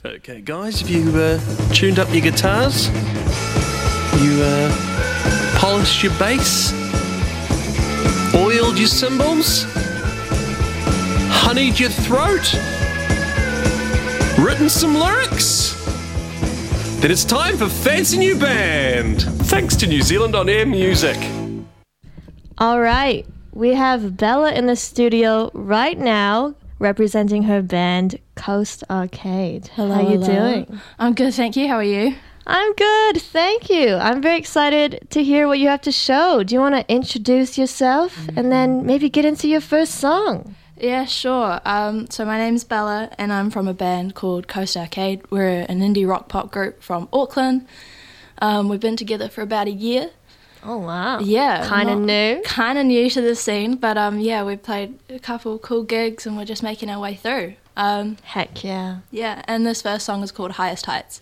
Okay, guys, have you tuned up your guitars? You polished your bass? Oiled your cymbals? Honeyed your throat? Written some lyrics? Then it's time for Fancy New Band, thanks to New Zealand On Air Music. All right, we have Bella in the studio right now, representing her band Coast Arcade. Hello, how you hello. doing? I'm good, thank you. How are you? I'm good, thank you. I'm very excited to hear what you have to show. Do you want to introduce yourself and then maybe get into your first song? Yeah, sure. So my name's Bella and I'm from a band called Coast Arcade. We're an indie rock pop group from Auckland. We've been together for about a year. Oh, wow. Yeah. Kind of new? Kind of new to the scene, but yeah, we've played a couple cool gigs and we're just making our way through. Heck yeah. Yeah, and this first song is called Highest Heights.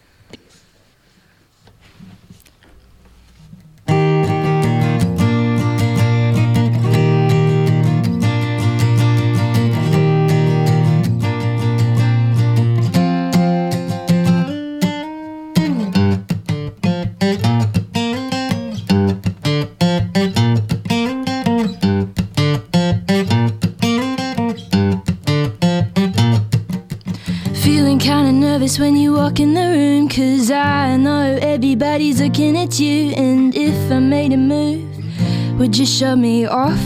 When you walk in the room, 'cause I know everybody's looking at you. And if I made a move, would you shut me off?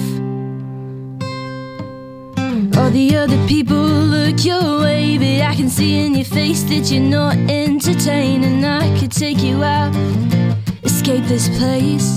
All the other people look your way, but I can see in your face that you're not entertained. And I could take you out, escape this place.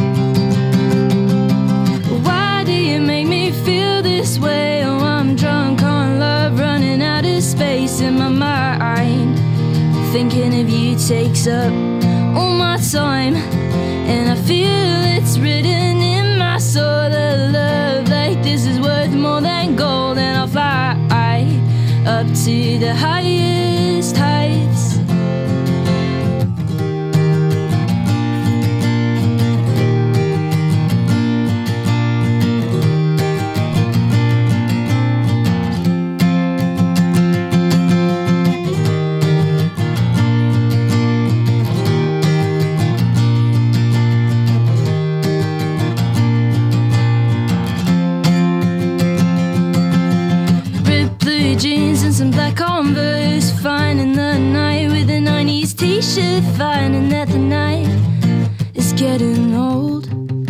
Why do you make me feel this way? Oh, I'm drunk on love, running out of space in my mind. Thinking of you takes up all my time, and I feel it's written in my soul that love like this is worth more than gold. And I'll fly up to the highest heights. Converse, finding the night with a 90s t-shirt, finding that the night is getting old.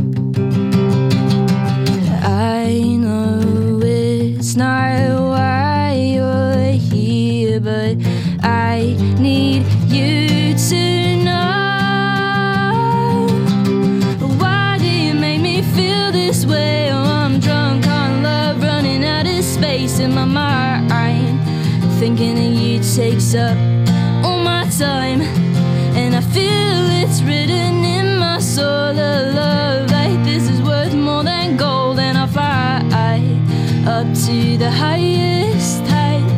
I know it's not why you're here, but I need you to know. Why do you make me feel this way? Oh, I'm drunk on love, running out of space in my mind. Thinking of you takes up all my time, and I feel it's written in my soul that love like this is worth more than gold. And I'll fly up to the highest heights.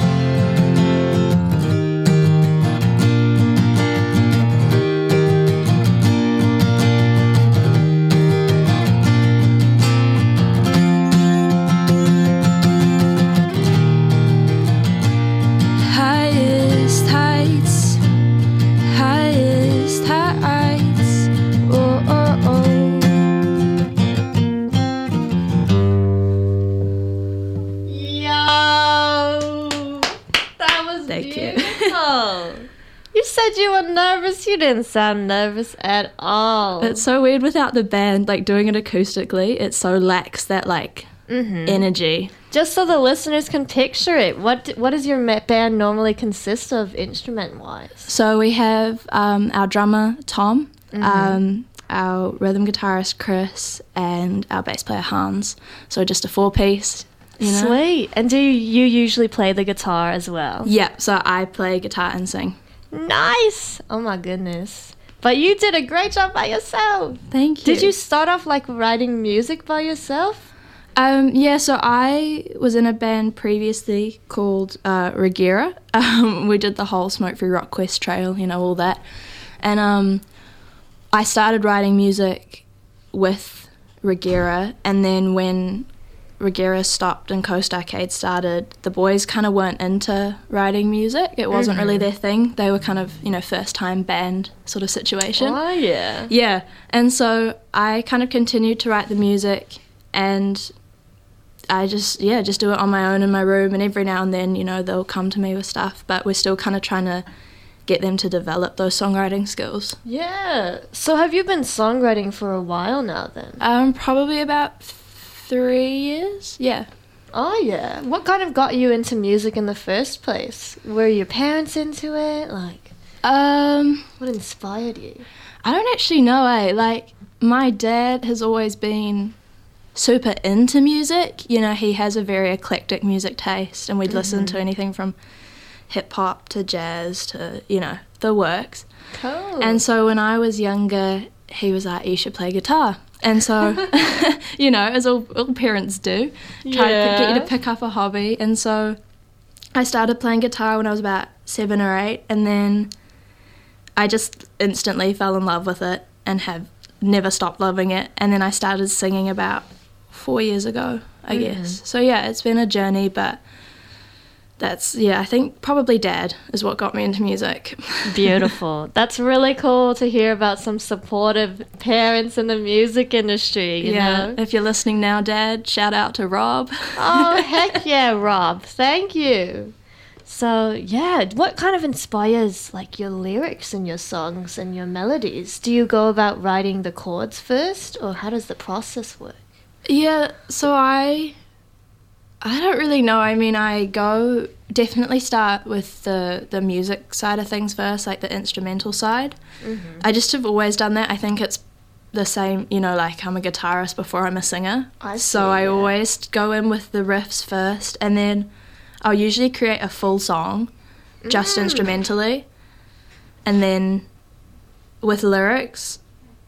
You were nervous. You didn't sound nervous at all. It's so weird without the band, like doing it acoustically. It so lacks that like energy. Just so the listeners can picture it, what does your band normally consist of instrument-wise? So we have our drummer Tom, our rhythm guitarist Chris, and our bass player Hans. So just a 4-piece. You know? Sweet. And do you usually play the guitar as well? Yeah. So I play guitar and sing. Nice! Oh my goodness. But you did a great job by yourself. Thank you. Did you start off like writing music by yourself? Yeah, so I was in a band previously called Regira. We did the whole Smoke Free Rock Quest trail, you know, all that. And I started writing music with Regira, and then when Reguera stopped and Coast Arcade started, the boys kind of weren't into writing music. It wasn't really their thing. They were kind of, first-time band sort of situation. Oh, yeah. Yeah, and so I kind of continued to write the music, and I just do it on my own in my room, and every now and then, they'll come to me with stuff, but we're still kind of trying to get them to develop those songwriting skills. Yeah. So have you been songwriting for a while now then? Probably about 3 years, yeah. Oh, yeah. What kind of got you into music in the first place? Were your parents into it? What inspired you? I don't actually know, Like, my dad has always been super into music. He has a very eclectic music taste, and we'd listen to anything from hip-hop to jazz to, the works. Cool. And so when I was younger, he was like, you should play guitar. And so, as all parents do, try to get you to pick up a hobby. And so I started playing guitar when I was about 7 or 8, and then I just instantly fell in love with it and have never stopped loving it. And then I started singing about 4 years ago, I guess. So, yeah, it's been a journey, but I think probably Dad is what got me into music. Beautiful. That's really cool to hear about some supportive parents in the music industry, you know? If you're listening now, Dad, shout out to Rob. Oh, heck yeah, Rob. Thank you. So, what kind of inspires, your lyrics in your songs and your melodies? Do you go about writing the chords first, or how does the process work? Yeah, so I don't really know. I mean, I definitely start with the music side of things first, like the instrumental side. I just have always done that. I think it's the same, I'm a guitarist before I'm a singer. I always go in with the riffs first, and then I'll usually create a full song just instrumentally. And then with lyrics,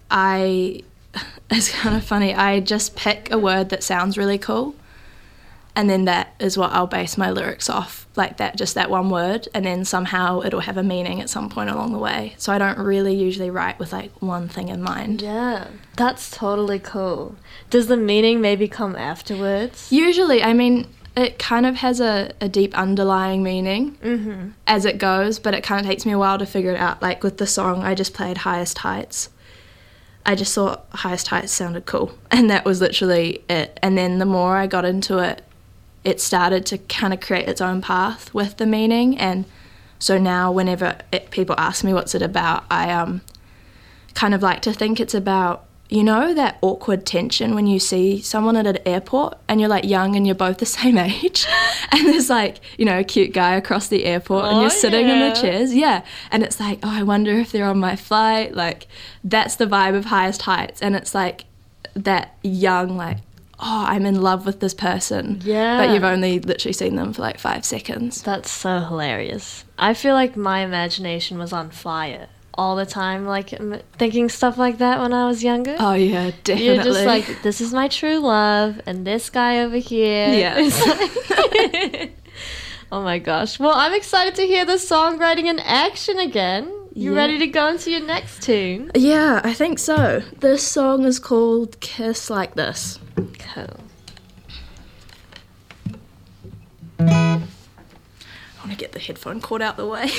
it's kind of funny, I just pick a word that sounds really cool, and then that is what I'll base my lyrics off, like that, just that one word, and then somehow it'll have a meaning at some point along the way. So I don't really usually write with one thing in mind. Yeah, that's totally cool. Does the meaning maybe come afterwards? Usually, I mean, it kind of has a deep underlying meaning as it goes, but it kind of takes me a while to figure it out. Like with the song I just played, Highest Heights, I just thought Highest Heights sounded cool, and that was literally it. And then the more I got into it, it started to kind of create its own path with the meaning. And so now whenever people ask me what's it about, I kind of like to think it's about, that awkward tension when you see someone at an airport and you're young and you're both the same age, and there's a cute guy across the airport and you're sitting in the chairs, and it's I wonder if they're on my flight. That's the vibe of Highest Heights, and it's that young, I'm in love with this person, but you've only literally seen them for 5 seconds. That's so hilarious. I feel like my imagination was on fire all the time, thinking stuff like that when I was younger. Oh yeah, definitely. You're just this is my true love, and this guy over here. Yeah. Oh my gosh. Well, I'm excited to hear the songwriting in action again. You ready to go into your next tune? Yeah, I think so. This song is called Kiss Like This. Cool. I want to get the headphone cord out the way.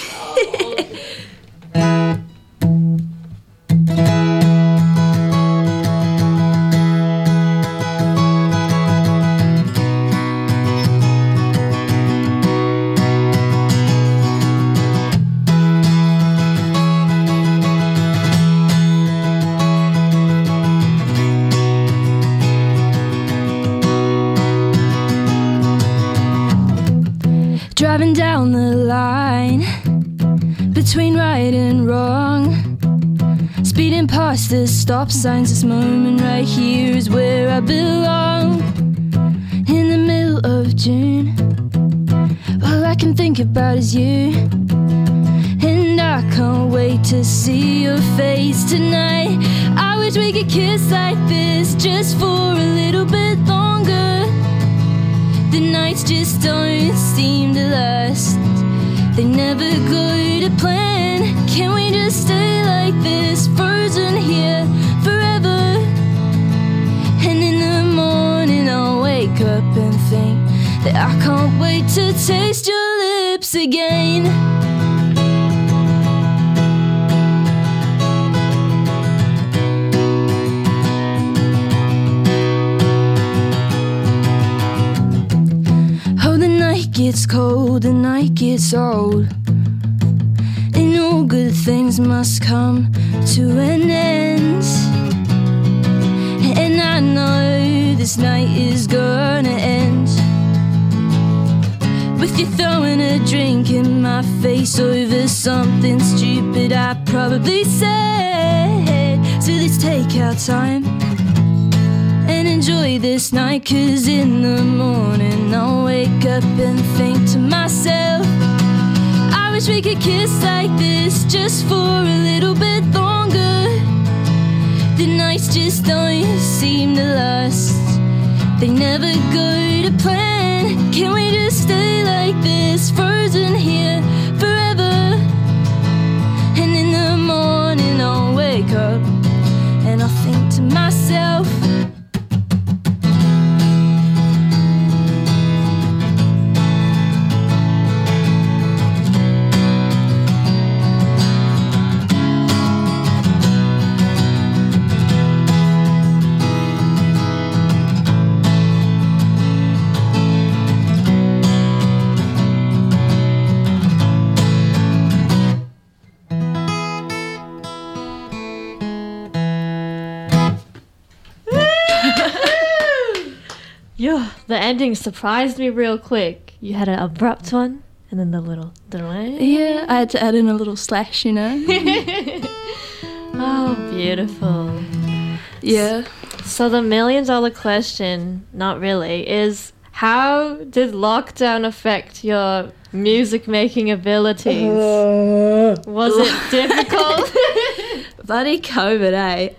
Driving down the line between right and wrong, speeding past the stop signs. This moment right here is where I belong. In the middle of June, all I can think about is you, and I can't wait to see your face tonight. I wish we could kiss like this just for a little bit longer. The nights just don't seem to last, they never go to plan. Can we just stay like this, frozen here forever? And in the morning I'll wake wake up and think that I can't wait to taste your lips again. Oh, the night gets cold, the night gets old, and all good things must come to an end. And I know this night is gonna end with you throwing a drink in my face over something stupid I probably said. So let's take our time and enjoy this night, 'cause in the morning I'll wake up and think to myself, I wish we could kiss like this just for a little bit longer. The nights just don't seem to last, they never go to plan. Can we just stay like this, frozen here forever? And in the morning I'll wake up and I'll think to myself, The ending surprised me real quick. You had an abrupt one, and then the little delay. Yeah, I had to add in a little slash, you know. Oh, beautiful. Yeah. So the $1 million question, not really, is how did lockdown affect your music making abilities? Was it difficult? Bloody COVID, eh?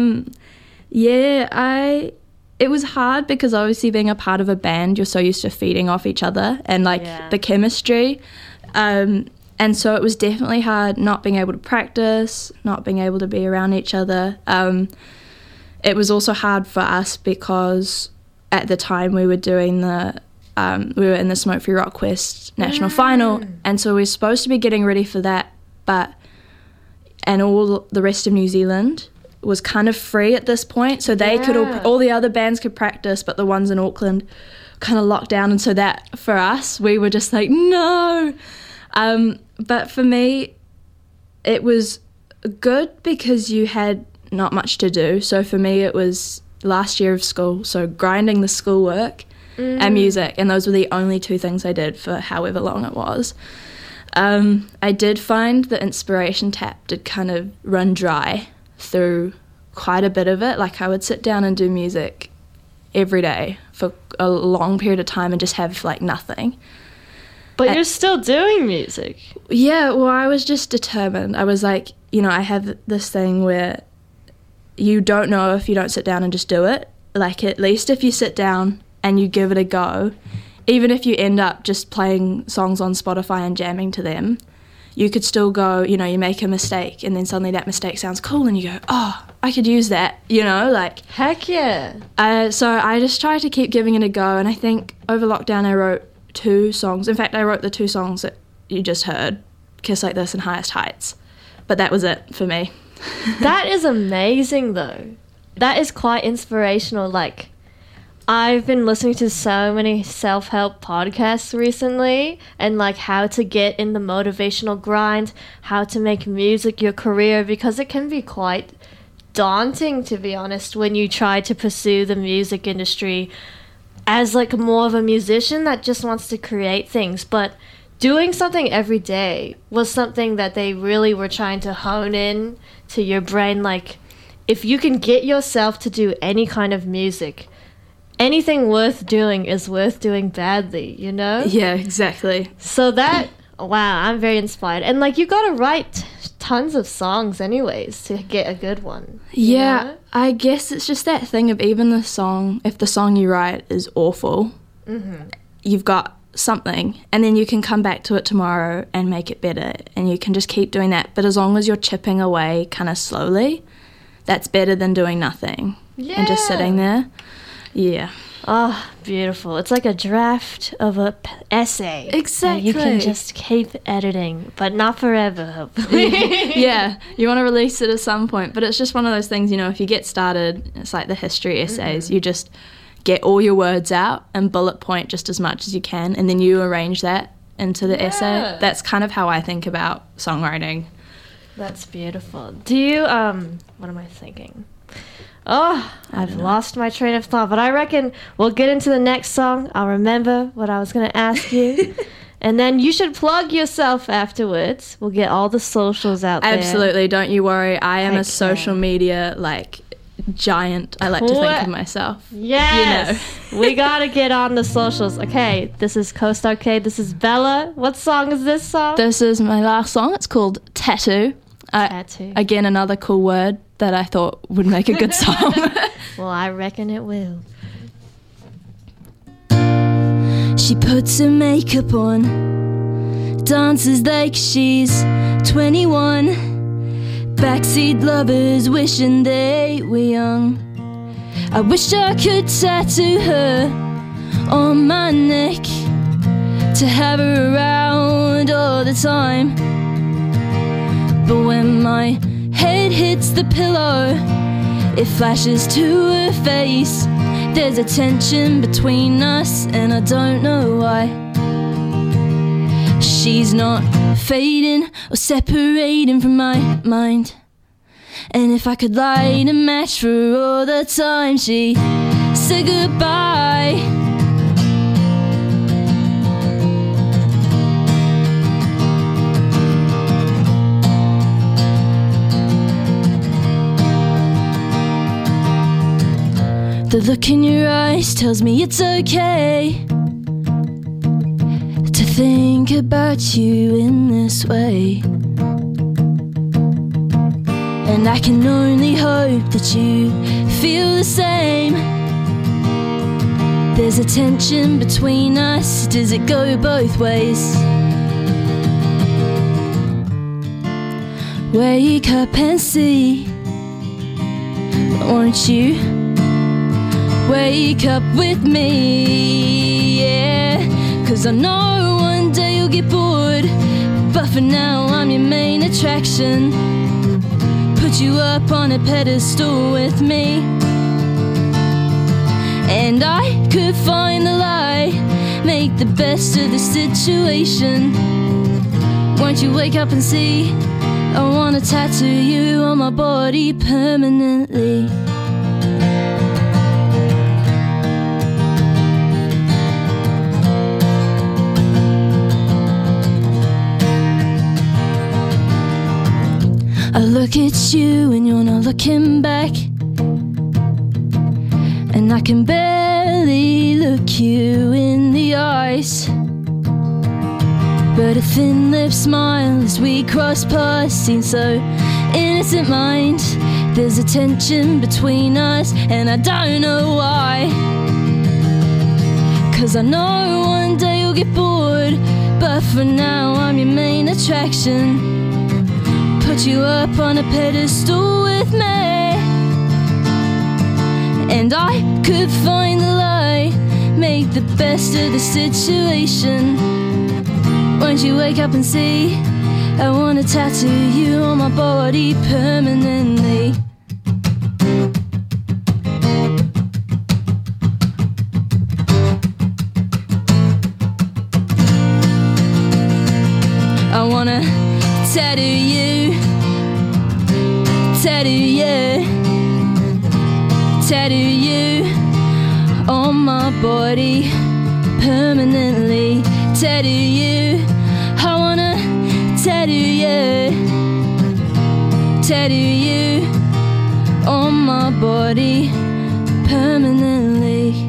Yeah, it was hard because obviously being a part of a band, you're so used to feeding off each other and like the chemistry. And so it was definitely hard not being able to practice, not being able to be around each other. It was also hard for us because at the time we were doing we were in the Smoke Free Rock Quest national final, and so we were supposed to be getting ready for that, and all the rest of New Zealand was kind of free at this point, so they could all the other bands could practice, but the ones in Auckland kind of locked down, and so that for us we were just like no. But for me it was good because you had not much to do. So for me it was last year of school, so grinding the schoolwork and music, and those were the only two things I did for however long it was. I did find the inspiration tap did kind of run dry through quite a bit of it. Like I would sit down and do music every day for a long period of time and just have like nothing. But you're still doing music. Yeah, well, I was just determined. I was like, you know, I have this thing where you don't know if you don't sit down and just do it. Like at least if you sit down and you give it a go, even if you end up just playing songs on Spotify and jamming to them, you could still go, you know, you make a mistake and then suddenly that mistake sounds cool and you go, oh, I could use that, you know, like. Heck yeah. So I just tried to keep giving it a go, and I think over lockdown I wrote 2 songs. In fact, I wrote the 2 songs that you just heard, Kiss Like This and Highest Heights, but that was it for me. That is amazing though. That is quite inspirational. Like, I've been listening to so many self-help podcasts recently, and like how to get in the motivational grind, how to make music your career, because it can be quite daunting, to be honest, when you try to pursue the music industry as like more of a musician that just wants to create things. But doing something every day was something that they really were trying to hone in to your brain. Like, if you can get yourself to do any kind of music, anything worth doing is worth doing badly, you know? Yeah, exactly. So that, wow, I'm very inspired. And like, you gotta write tons of songs anyways to get a good one. Yeah, know? I guess it's just that thing of even the song, if the song you write is awful, you've got something, and then you can come back to it tomorrow and make it better, and you can just keep doing that. But as long as you're chipping away kind of slowly, that's better than doing nothing and just sitting there. Yeah. Oh, beautiful. It's like a draft of a essay. Exactly. You can just keep editing, but not forever, hopefully. Yeah, you want to release it at some point, but it's just one of those things, you know, if you get started, it's like the history essays, you just get all your words out and bullet point just as much as you can, and then you arrange that into the essay. That's kind of how I think about songwriting. That's beautiful. Do you, what am I thinking? Oh, I've lost my train of thought, but I reckon we'll get into the next song. I'll remember what I was going to ask you. And then you should plug yourself afterwards. We'll get all the socials out there. Absolutely, don't you worry. I am a social media, like, giant. I like to think of myself. Yes. You know. We got to get on the socials. Okay, this is Coast Arcade. This is Bella. What song is this song? This is my last song. It's called Tattoo. Tattoo. Again, another cool word that I thought would make a good song. Well, I reckon it will. She puts her makeup on, dances like she's 21. Backseat lovers wishing they were young. I wish I could tattoo her on my neck, to have her around all the time. But when my head hits the pillow, it flashes to her face. There's a tension between us, and I don't know why. She's not fading or separating from my mind. And if I could light a match for all the time she said goodbye, the look in your eyes tells me it's okay to think about you in this way. And I can only hope that you feel the same. There's a tension between us, does it go both ways? Wake up and see, won't you? Wake up with me, yeah. 'Cause I know one day you'll get bored, but for now I'm your main attraction. Put you up on a pedestal with me, and I could find the light, make the best of the situation. Won't you wake up and see, I wanna tattoo you on my body permanently. I look at you and you're not looking back, and I can barely look you in the eyes. But a thin lip smile as we cross paths seems so innocent, mind. There's a tension between us, and I don't know why. 'Cause I know one day you'll get bored, but for now I'm your main attraction. Put you up on a pedestal with me, and I could find the light, make the best of the situation. Won't you wake up and see, I wanna tattoo you on my body permanently. I wanna tattoo you, tattoo you, tattoo you on my body permanently. Tattoo you, I wanna tattoo you, tattoo you on my body permanently.